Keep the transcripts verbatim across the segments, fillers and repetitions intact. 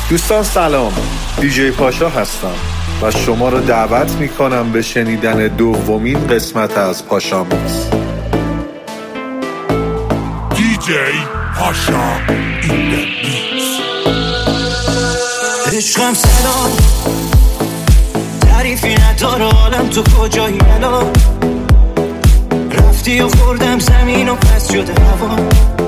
دوستان سلام، دیجی پاشا هستم و شما رو دعوت میکنم به شنیدن دومین قسمت از پاشا میکس. دیجی پاشا این ده میکس. عشقم سلام، تعریفی نداره حالم، تو کجایی الان؟ رفتی و خوردم زمین و پس شده هوا،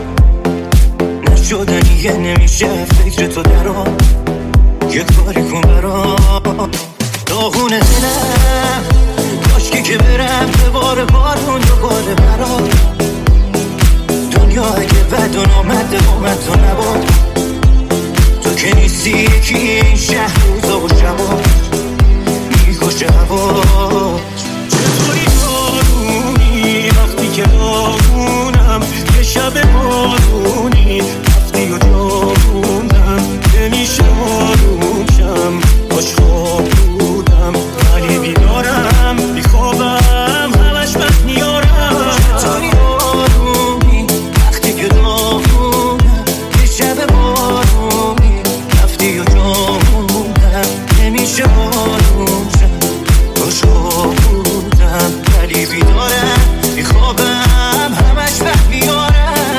نشدنیه نمیشه فکر تو درام، یه کاری کن برام. داغونه دلم کاشکی که برم به بار بارون دوباره برام. دنیا اگه بد و نامده آمد تو نباد، تو که نیستی یکی این شهر روزا و شبا میکشه هوا. چطوری بارونی وقتی که داغونم، یه شب بارونی رفتی و جاروندم، نمیشه آروم شم، باش خواب بودم ولی بیدارم، بیخوابم همش بد میارم. چطوری بارونی وقتی که داغونم، یه شب بارونی رفتی و جاروندم، نمیشه آروم شم، باش خواب بودم ولی بیدارم، بیخوابم همش بد میارم.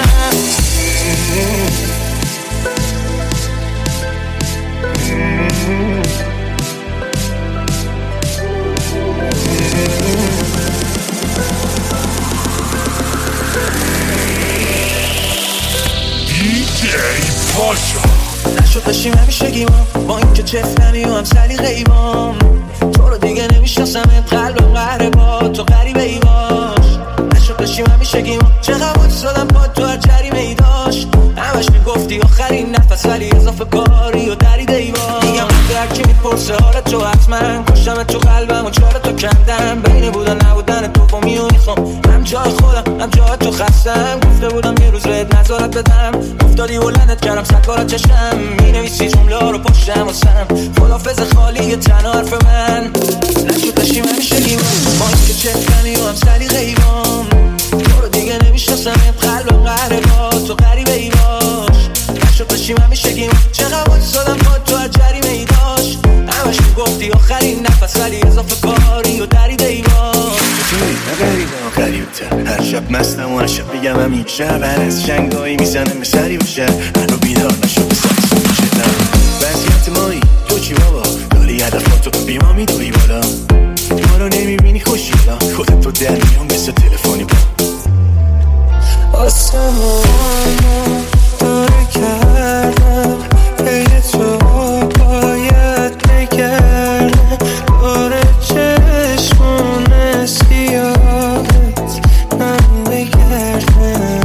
نشد داشتیم همیشگیمام، با اینکه چفتمی و هم سلیقه ایمام، تو رو دیگه نمیشناسم، قلبم قهره با تو غریبه ای باش. نشد داشتیم همیشگیمام، چقدر بود شدم با تو هر جریمه ای داشت، همش میگفتی آخرین نفس ولی اضافه کاری و دریده ای باش. میگم هر کی میپرسه حال تو حتما کشتم تو قلبم و چهار تو کندم، بین بودن نبودن تو و میو میخوام، هم جای خودم هم جای تو خستم. گفته بودم یه روز بهت نظارت بدم، افتادی بلندت کردم صد بار چشم، مینویسی جمله ها رو پشتم واسم، خدافظ خالی تنها حرف من. نشد داشتیم همیشگیمون، با اینکه چفتمی و هم سلیقه ایوام، تو رو دیگه نمیشناسم، قلبم قهره با تو غریبه ای باش. نشد داشتیم همیشگیمون، چقدر بود شدم با تو هر جریمه ای داشت، همش میگفتی آخرین نفس ولی اضافه کاری و دریده ای باش. چطوری نبریده و غریبه تر، هر شب مستم و هر شب بگم همین شب، هر از شنگایی میزنم به سری بشه، هر رو بیدار نشد به سری شدم. وضعیت مایی تو چی بابا، داری هدفاتو بی ما میدوی بالا، ما رو نمیبینی خوشیلا، خودت تو در میان مثل تلفنی با آسمانو داره کردم، بین تو باید بگردم، داره چشمون سیاهت من بگردم،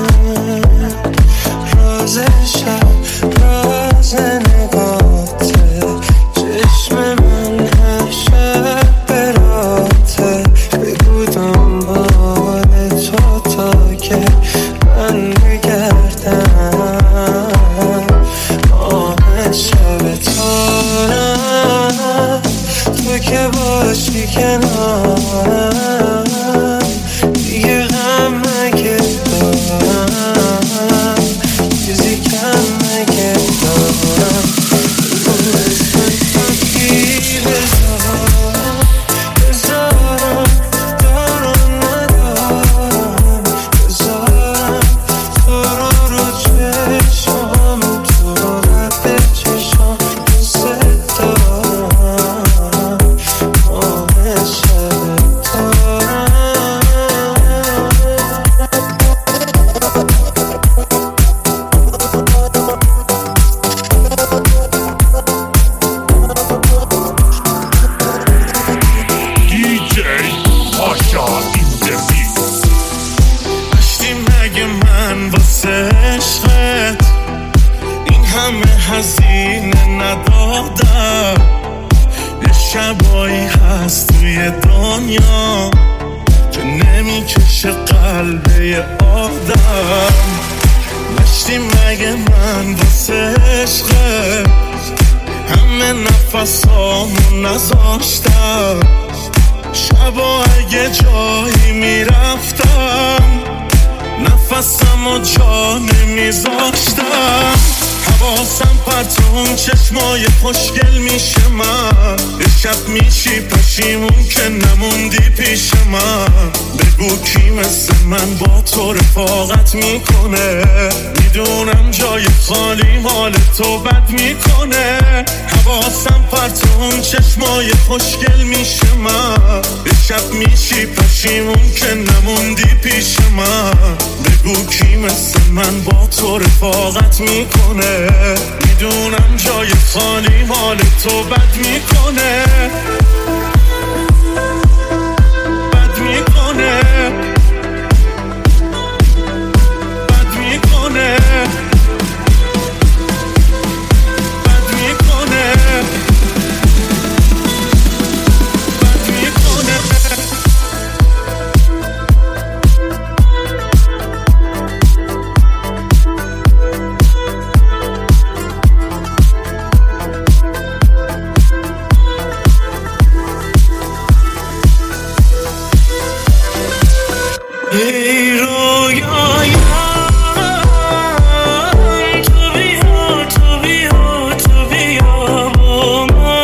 راز شب راز نگاته، چشم من هر شب براته، بگو دنبال تو تا که من بگردم. آه شب تارم تو که باشی کنارم، دیگه غم نگه دارم، چیزی کم نگه دارم. اسم تو کی بذارم، بذارم دارم ندارم، بذارم تو رو رو چشم، تو رو رد چشم دوست دارم. آه شب تارم. دیجی پاشا این ده میکس. داشتی مگه من واسه عشقت این همه هزینه ندادم، یه شبایی هست توی دنیا که نمیکشه قلبه یه آدم. داشتی مگه من واسه عشقت همه نفسامو نذاشتم، شبا اگه جایی میرفتم نفسم و جا نمیذاشتم. حواسم پرت اون چشمای خوشگل میشه من یه شب میشی پشیمون که نموندی پیش من بگو کی مثل من با تو رفاقت میکنه میدونم جای خالی حال تو بد میکنه حواسم پرت اون چشمای خوشگل میشه من یه شب میشی پشیمون که نموندی پیش من بگو کی مثل من با تو رفاقت میکنه میدونم جای خالی حال تو بد میکنه بد میکنه بد میکنه بد میکنه بد میکنه ای رویایم تو بیا تو بیا تو بیا با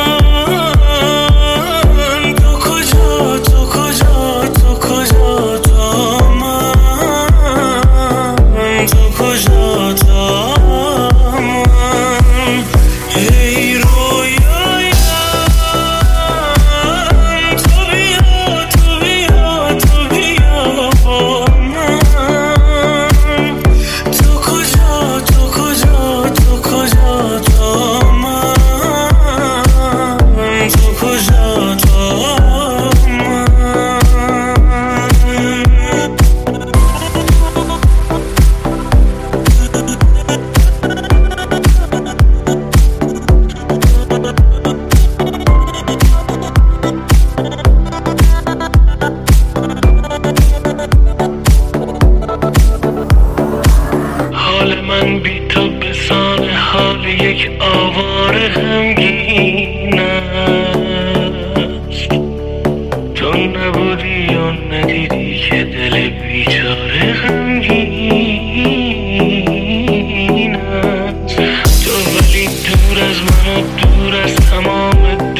من تو کجا تو کجا تو کجا تا من تو کجا تا من ای رویایم تو بیا تو بیا تو بیا با من تو کجا تو کجا تو کجا تا من تو کجا تا من حال من بی تو بسان حال یک آواره غمگین است تو نبودی و ندیدی که دل بیچاره غمگین است تو ولی دور از من و دور از تمام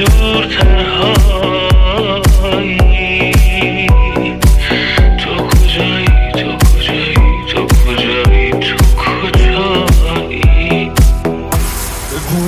دورترهایی تو کجایی تو کجایی تو کجایی تو کجایی بگو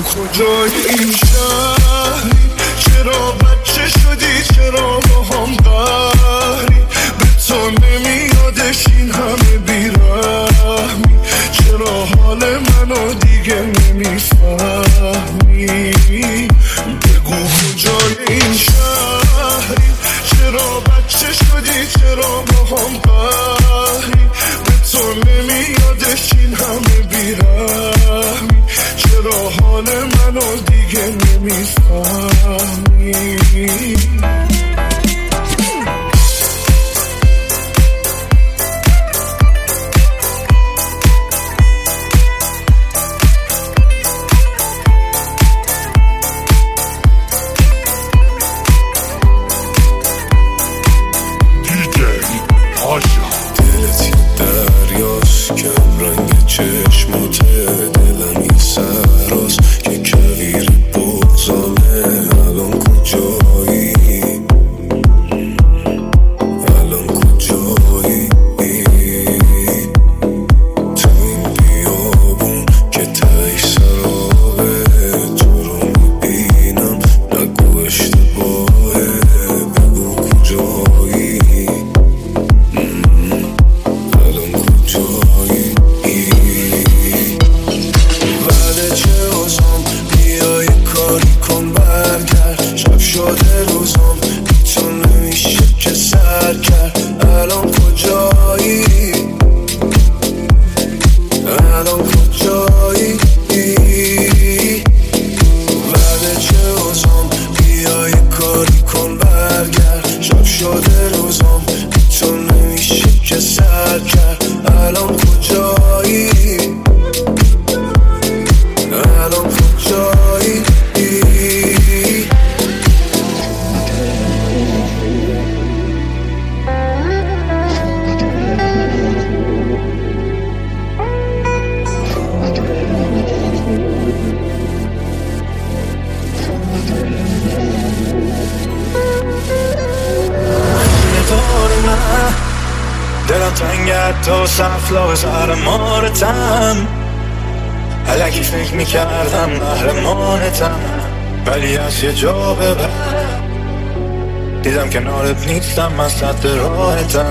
حتی و سفلا سر مارتم الکی فکر میکردم قهرمانتم ولی از یه جا به بعد دیدم کنارت نیستم من صد راحتم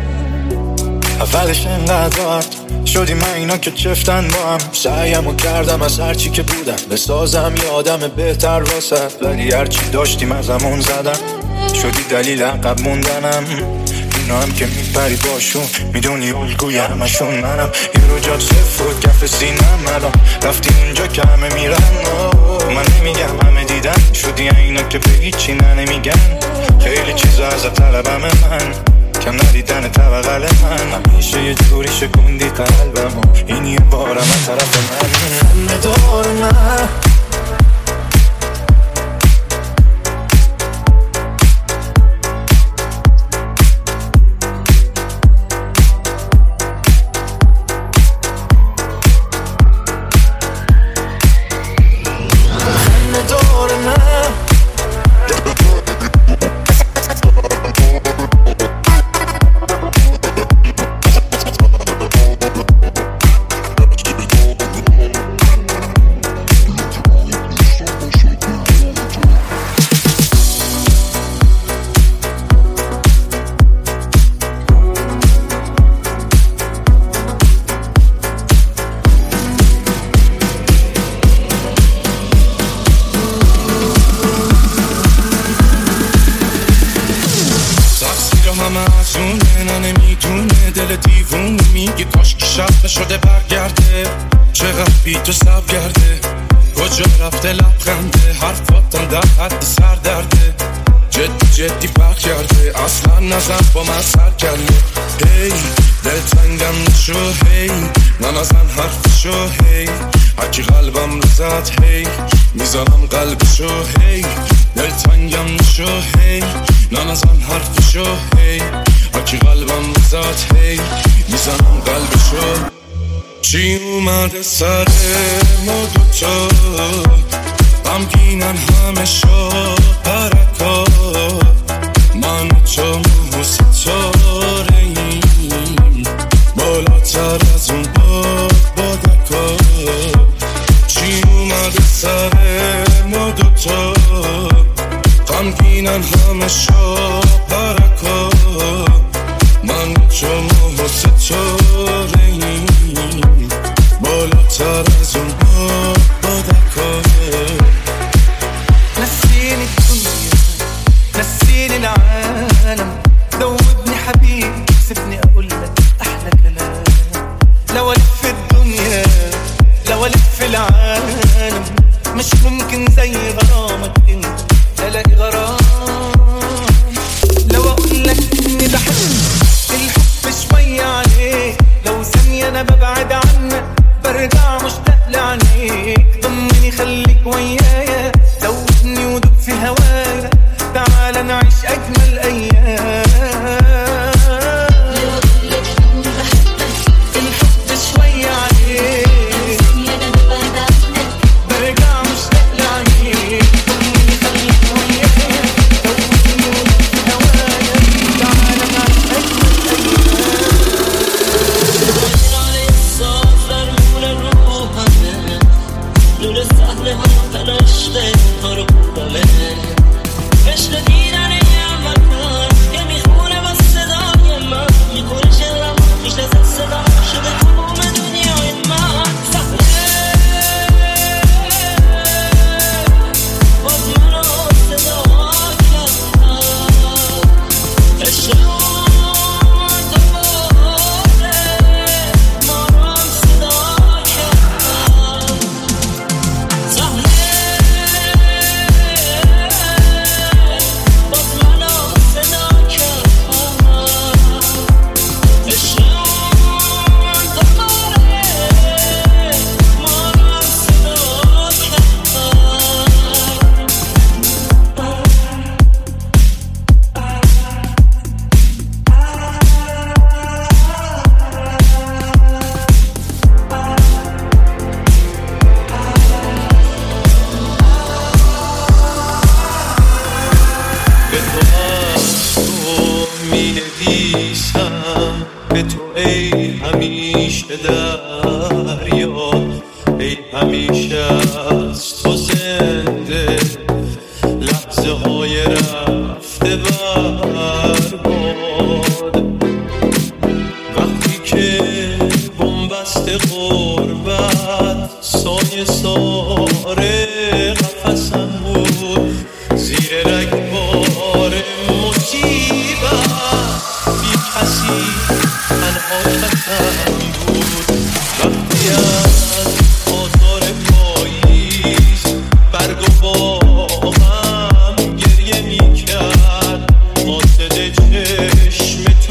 اولش انقدر راحت شدی من اینا که چفتن با هم سعیمو کردم از هرچی که بودم بسازم یه آدم بهتر واسه ولی هرچی داشتیم از همون زدم شدی دلیل عقب موندنم اینا هم که میپری باشون میدونی الگوی همشون منم یه رو جات صفر و کف سینم الان رفتی اونجا که همه میرن من نمیگم همه دیدن شدی اینا که به هیچی نه نمیگن خیلی چیزا از طلبم من کم ندیدن توقل من همیشه یه جوری شکوندی قلبم این یه بارم از طرف من ندار من شده برگرده چقدر بی تو سب کرده کجا رفته لبخنده حرفاتم در حد سر درده جدی جدی فرق کرده اصلا نزن با من سر کرده هی دل تنگم نشو هی ننزن حرفشو هی هرکی قلبم رو زد هی میزنم قلبشو هی دل تنگم نشو هی ننزن حرفشو هی هرکی قلبم رو زد هی میزنم قلبشو چی اومده سر ما دوتا غمگینن همه شب پرکا من و تو ماه و ستاره ایم بالاتر از اون باد بادکا چی اومده سر ما دوتا غمگینن همه شب پرکا من و تو ماه و ستاره ایم بالاتر از اون باد بادکا نسيني الدنيا نسيني العالم ذوبني حبيبي سيبني اقول لك احلى كلام لو الف الدنيا لو الف العالم مش ممكن زي غرامك انت الاقي غرام همیشه دریا، ای همیشه از تو زنده، لحظه های رفته برباد. وقتی که بنبست غربت سایه ساره قفصم بود، زیر رگبار مصیبت بی کسی تنها کتم بود. وقتی از آزار پاییز برگ و باغم گریه می کرد، قاصد چشم تو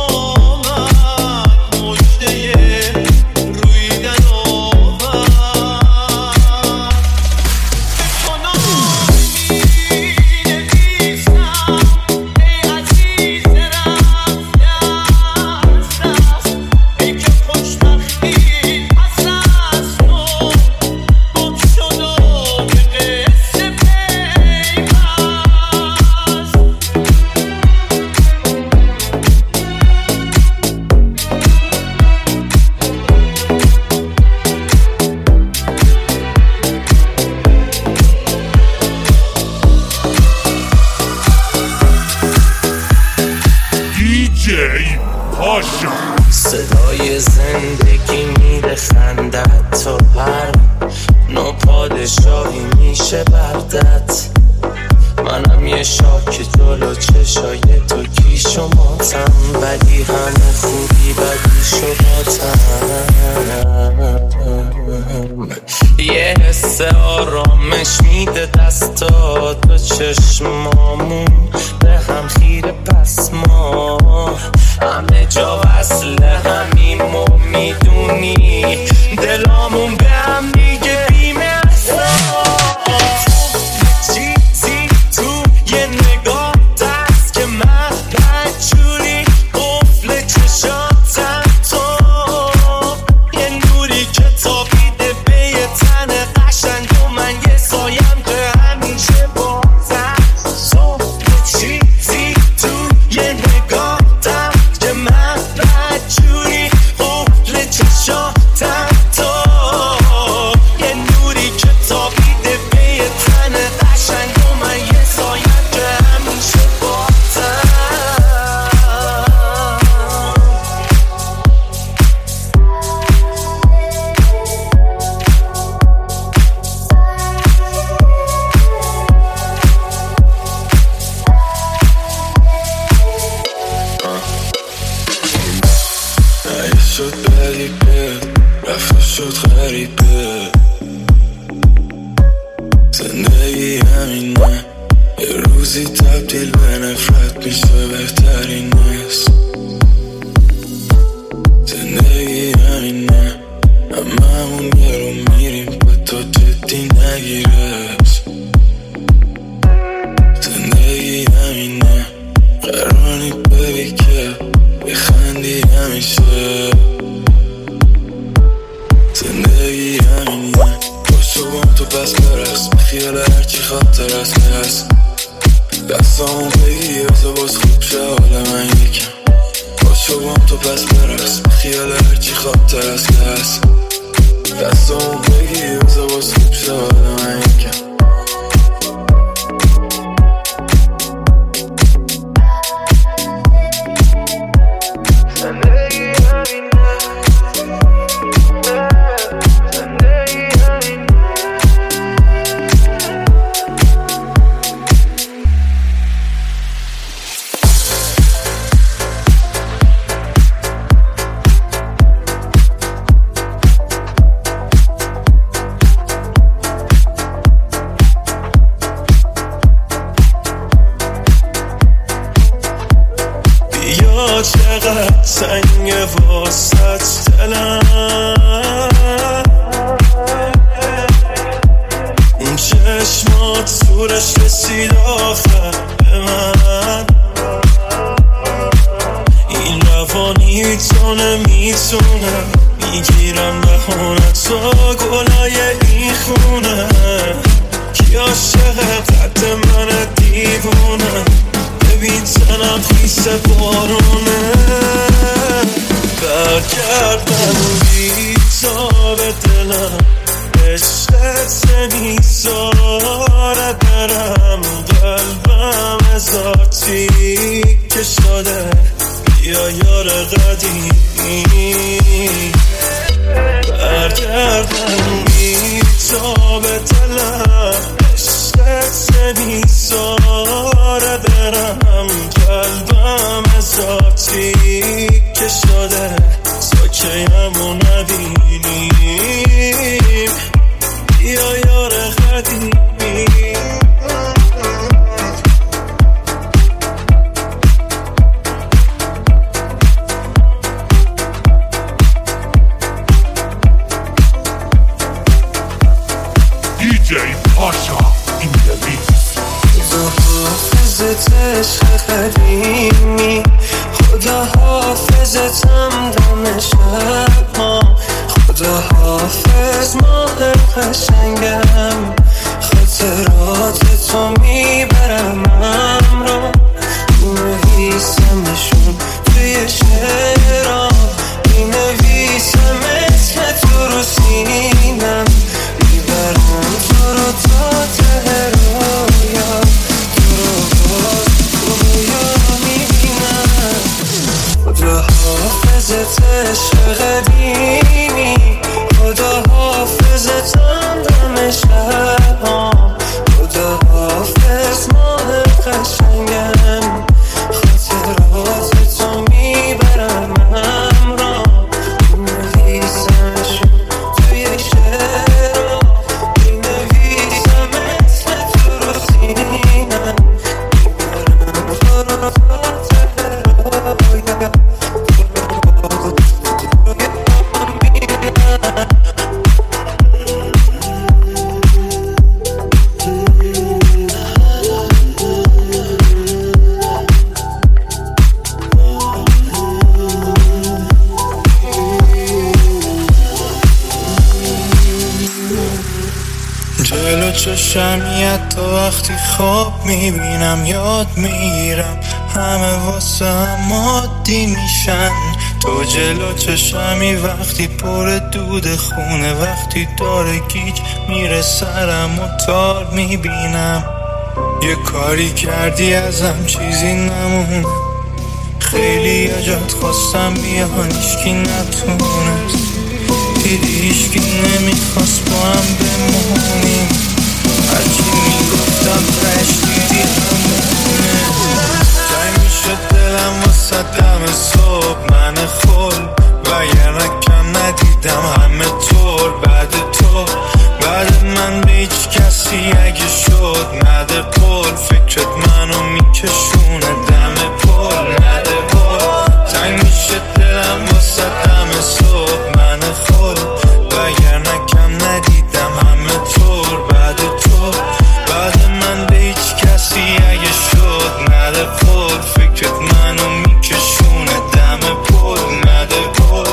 آمد مژده رویدن آورد. به تو نامی نویسم ای عزیز رفته از دست، ای که خوشبختی پس از تو گم شد و به قصه پیوست. دی جی پاشا. صدای زندگی میره خندت، تو هر نوع پادشاهی میشه بردت. منم یه شاک جلو چشای تو کیش و ماتم، ولی همه خوبی بدی شباتم. یه حس آرامش میده دستات و چشمامون به هم خیره، پس ما همه جا وصل همیم و میدونی دلامون به هم میگه بیم احساس. چیزی تو یه نگاه دست که من بدجوری قفل چشاتم، تو یه نوری که تابیده به یه تن قشنگ و من یه سایم که همیشه بازم. تو یه چیزی تو یه نگاه دست که من بدجوری قفل چشاتم، تو یه نوری که تابیده به یه تن قشنگ و من یه سایم که همیشه بازم. نه شد غریبه رفت شد غریبه، زندگی همینه، یه روزی تبدیل به نفرت میشه بهترین است. زندگی همینه، هممون یه رو میریم با تو جدی نگیرش. زندگی همینه، قراری ببی که بخندی همیشه. زندگی همینه، باشو با تو پس برس، خیال هرچی خاطر است هست. دستامو بگی واسه باز خوب شه حال من یکم. باشو با تو پس برس، خیال هرچی خاطر است هست. دستامو بگی واسه باز خوب شه حال من یکم. چقدر سنگ واسط دلم، اون چشمات سورش رسید آخر به من. این روانی تو نمیتونم، میگیرم دهانتو گلای این خونه. کی عاشقه قد من دیوونه، ببین تنم خیس بارونه. برگردم بیتا به دلم عشقت سمیزاره برم قلبم از آتی که شده بیا یار قدیمی برگردم بیتا به دلم عشقت سمیزاره برم قلبم از آتی که شده ساکه‌امو نبینیم بیا یار قدیمی دی جی پاشا این دمیز خدا حافظت عشق قدیمی خدا حافظتم دم شب ها خدا حافظ ماه قشنگم خاطرات تو میبرم همراه مینویسمشون توی شعرها مینویسم اسم تو رو سینم میبرم تو رو تا ته رویا تو رو باز رویا میبینم خدا حافظت عشق قدیمی خدا حافظتم دم شب‌ها خدا حافظ ماه قشنگم خاطرات تو میبرم همراه مینویسمشون توی شعرها مینویسم اسم تو رو سینم میبرم تو رو تا ته رویا جلو چشمیت تا وقتی خواب میبینم یاد میگیرم همه واسه هم عادی میشن تو جلو چشمی وقتی پر دود خونه وقتی داره گیج میره سرم و تار میبینم یه کاری کردی ازم چیزی نمونه خیلی اجاد خواستم بیان ایشکی نتونست دیدی ایشکی نمیخواست با هم بمونیم هرچی میگفتم پش دیدی همونه جای میشد دلم واسه دم صبح من خل وگرنه کم ندیدم همه طور بعد تو بعد من به هیچ کسی اگه شد نده پل فکرت منو میکشونه دم پل نده پل تنگ میشه دلم واسه دم صبح من خل وگرنه کم ندیدم همه طور بعد تو بعد من به هیچ کسی اگه شد نده پل فکرت منو میکشونه دم پل نده پل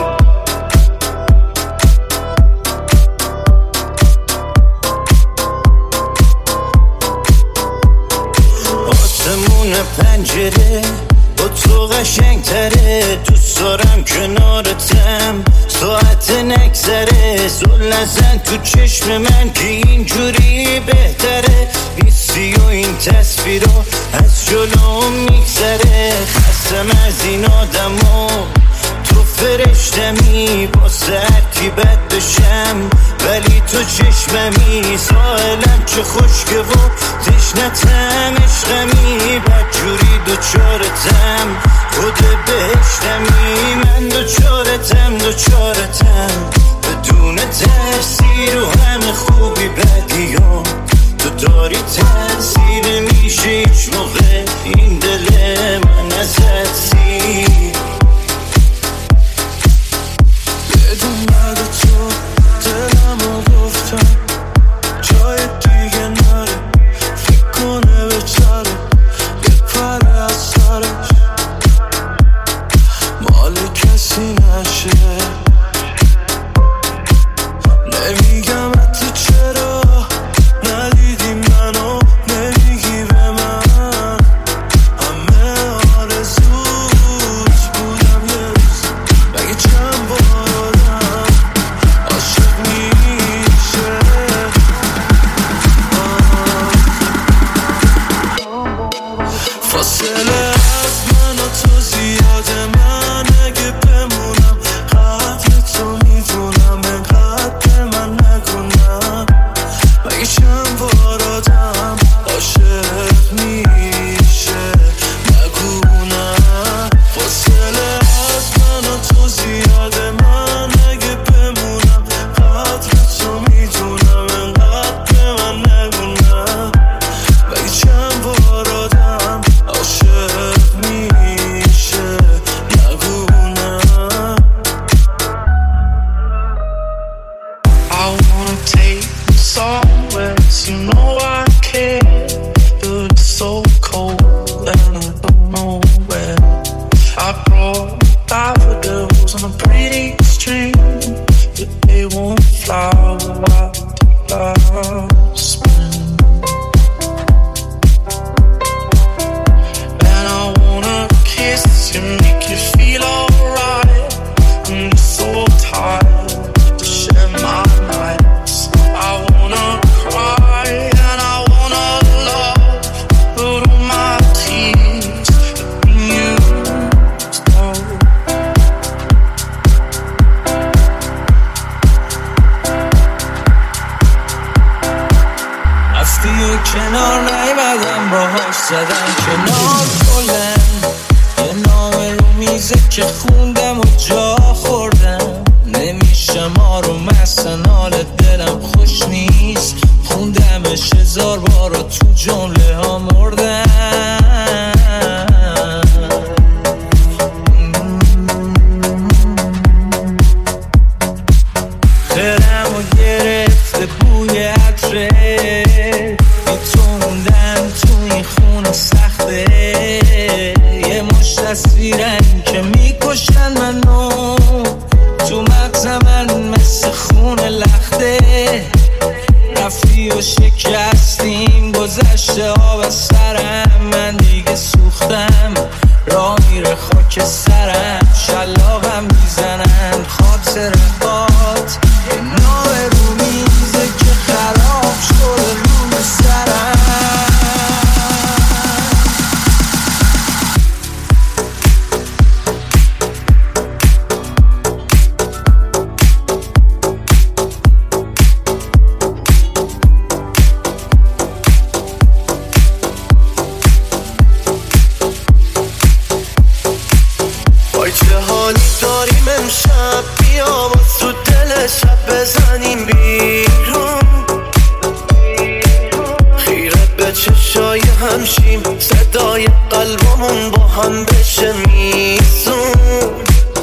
آسمون پنجره با تو قشنگ تره دوست دارم کنارتم ساعت نگذره زل نزن تو چشم من که اینجوری بهتره بیستی و این تصویرها از جلوم میگذره خستم از این آدم ها تو فرشتمی با سرکی بد بشم ولی تو چشممی ساحلم چه خشکه و تشنتم عشقمی بدجوری دوچارتم خود بهشتمی من دوچارتم دوچارتم بدون ترسی رو همه خوبی بدیام تو داری تاثیر میشه هیچ موقع این دل من ازت سیر بدون بعد تو دلمو گفتم جای دیگه نره فکر کنه بچره بپره از سرش مال کسی نشه string, but they won't fly without spring. And I wanna kiss you, make you feel alright. I'm just so tired to share my nights. I wanna cry and I wanna love, but all my tears have been used up. وقتی کنار نیومدم باهاش زدم کنار کلن یه نامه رو میزه که خوندم و جا خوردم نمیشه ما رو مثلا حال دلم خوش نیست خوندمش هزار بار و تو جمله ها مردم دلم رو گرفته بوی عطره میتوندم تو این خونه سخته یه مش تصویرن که میکشن منو تو مغز من مثل خون لخته رفتی و شکستیم گذشته ها به سرم من دیگه سوختم راه میره خاک سرم شلاقم میزنن خاطرات یه نامه رو میزه که خراب شده روی سرم وای چه حالی داریم امشب بیا باز تو دل شب بزنیم بیرون خیره به چشای همشیم صدای قلبمون با هم بشه میزون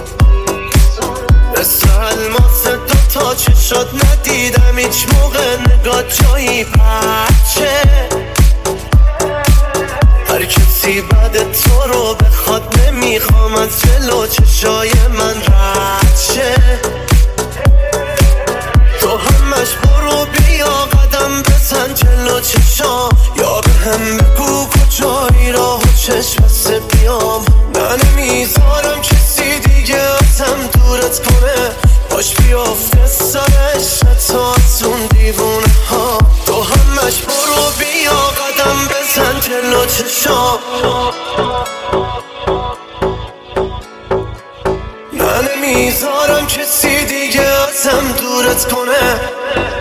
مثل الماس دوتا چشات ندیدم هیچ موقع نگاه جایی پرچه هر کسی بعد تو رو بخواد نمیخوام از جلو چشای من رد شه تو همش برو بیا قدم بزن جلو چشام یا به هم بگو کجایی راه و چشم بسته بیام نه نمیذارم کسی دیگه ازم دورت کنه باش بیافته سرش تا از اون دیوونه ها تو همش برو بیا قدم بزن جلو چشام نه نمیذارم کسی دیگه ازم دورت کنه